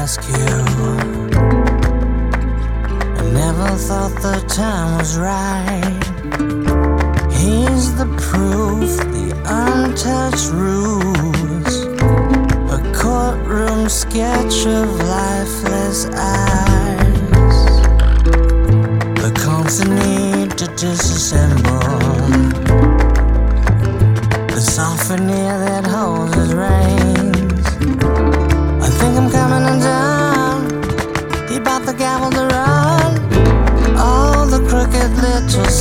ask you. I never thought the time was right. Here's the proof, the untouched rules, a courtroom sketch of lifeless eyes. The constant need to disassemble, the sophomore that holds his reins. I think I'm coming undone. He bought the gavel to run. All the crooked little